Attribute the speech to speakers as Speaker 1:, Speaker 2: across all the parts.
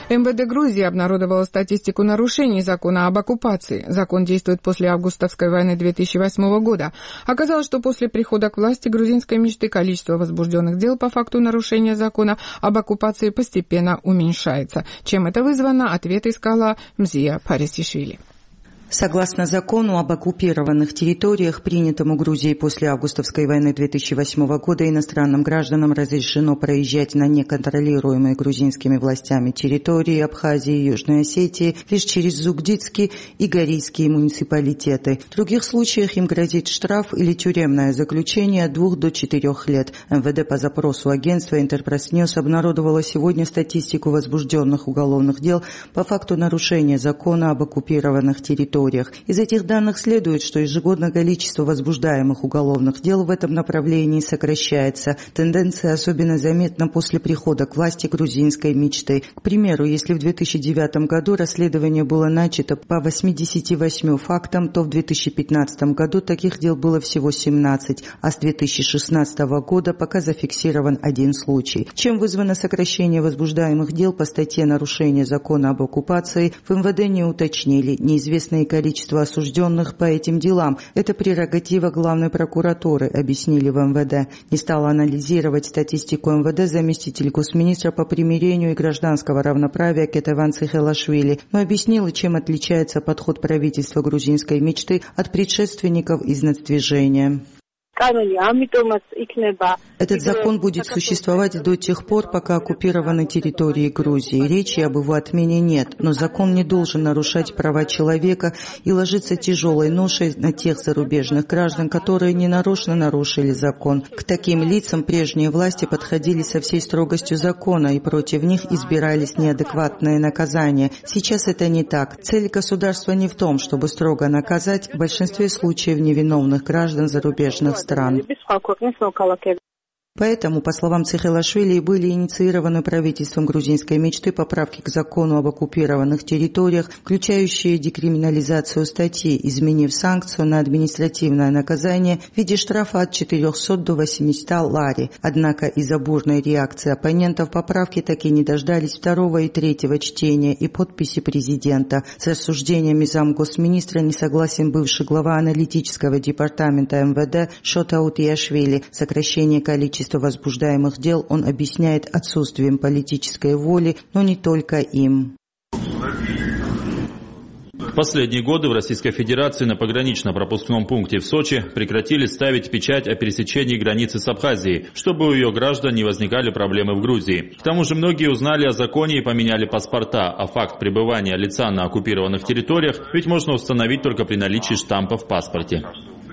Speaker 1: МВД Грузии обнародовало статистику нарушений закона об оккупации. Закон действует после августовской войны 2008 года. Оказалось, что после прихода к власти грузинской мечты количество возбужденных дел по факту нарушения закона об оккупации постепенно уменьшается. Чем это вызвано, ответ искала Мзия Парисишвили.
Speaker 2: Согласно закону об оккупированных территориях, принятому Грузией после августовской войны 2008 года, иностранным гражданам разрешено проезжать на неконтролируемые грузинскими властями территории Абхазии и Южной Осетии лишь через Зугдидский и Горийские муниципалитеты. В других случаях им грозит штраф или тюремное заключение от 2 до 4 лет. МВД по запросу агентства Интерпресс Ньюс обнародовало сегодня статистику возбужденных уголовных дел по факту нарушения закона об оккупированных территориях. Из этих данных следует, что ежегодно количество возбуждаемых уголовных дел в этом направлении сокращается. Тенденция особенно заметна после прихода к власти грузинской мечты. К примеру, если в 2009 году расследование было начато по 88 фактам, то в 2015 году таких дел было всего 17, а с 2016 года пока зафиксирован 1 случай. Чем вызвано сокращение возбуждаемых дел по статье «Нарушение закона об оккупации», в МВД не уточнили. Неизвестные количество осужденных по этим делам. Это прерогатива главной прокуратуры, объяснили в МВД. Не стала анализировать статистику МВД заместитель госминистра по примирению и гражданского равноправия Кетеван Цихелашвили, но объяснила, чем отличается подход правительства грузинской мечты от предшественников изнадвижения. Этот закон будет существовать до тех пор, пока оккупированы территории Грузии. Речи об его отмене нет, но закон не должен нарушать права человека и ложиться тяжелой ношей на тех зарубежных граждан, которые ненарочно нарушили закон. К таким лицам прежние власти подходили со всей строгостью закона, и против них избирались неадекватные наказания. Сейчас это не так. Цель государства не в том, чтобы строго наказать в большинстве случаев невиновных граждан зарубежных стран. Поэтому, по словам Цихелашвили, были инициированы правительством грузинской мечты поправки к закону об оккупированных территориях, включающие декриминализацию статьи, изменив санкцию на административное наказание в виде штрафа от 400 до 800 лари. Однако из-за бурной реакции оппонентов поправки так и не дождались 2 и 3 чтения и подписи президента. С рассуждениями замгосминистра не согласен бывший глава аналитического департамента МВД Шота Утияшвили. Сокращение количества возбуждаемых дел он объясняет отсутствием политической воли, но не только им.
Speaker 3: В последние годы в Российской Федерации на погранично-пропускном пункте в Сочи прекратили ставить печать о пересечении границы с Абхазией, чтобы у ее граждан не возникали проблемы в Грузии. К тому же многие узнали о законе и поменяли паспорта, а факт пребывания лица на оккупированных территориях ведь можно установить только при наличии штампа в паспорте.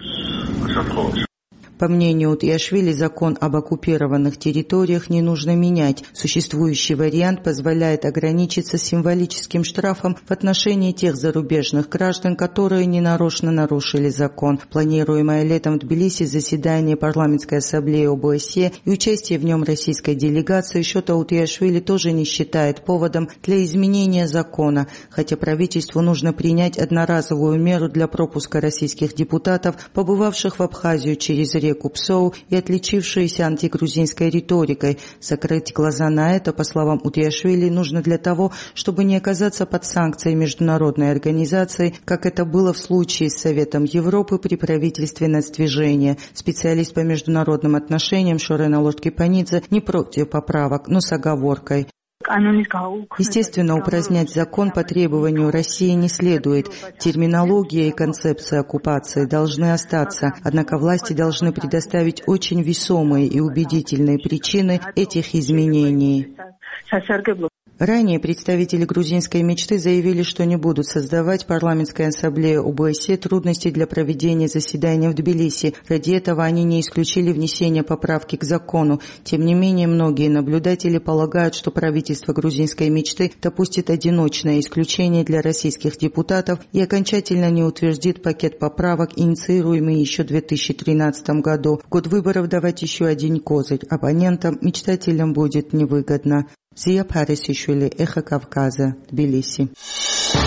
Speaker 2: По мнению Утияшвили, закон об оккупированных территориях не нужно менять. Существующий вариант позволяет ограничиться символическим штрафом в отношении тех зарубежных граждан, которые ненарочно нарушили закон. Планируемое летом в Тбилиси заседание парламентской ассамблеи ОБСЕ и участие в нем российской делегации Шота Утияшвили тоже не считает поводом для изменения закона, хотя правительству нужно принять одноразовую меру для пропуска российских депутатов, побывавших в Абхазию через реку Псоу и отличившиеся антигрузинской риторикой. Закрыть глаза на это, по словам Утияшвили, нужно для того, чтобы не оказаться под санкцией международной организации, как это было в случае с Советом Европы при правительстве нацдвижения. Специалист по международным отношениям Шорена Лошткипанидзе не против поправок, но с оговоркой. Естественно, упразднять закон по требованию России не следует. Терминология и концепция оккупации должны остаться, однако власти должны предоставить очень весомые и убедительные причины этих изменений. Ранее представители грузинской мечты заявили, что не будут создавать парламентской ассамблее ОБСЕ трудности для проведения заседания в Тбилиси. Ради этого они не исключили внесение поправки к закону. Тем не менее, многие наблюдатели полагают, что правительство грузинской мечты допустит одиночное исключение для российских депутатов и окончательно не утвердит пакет поправок, инициируемый еще в 2013 году. В год выборов давать еще один козырь оппонентам, мечтателям будет невыгодно. Мзия Парисишвили, Эхо Кавказа, Тбилиси.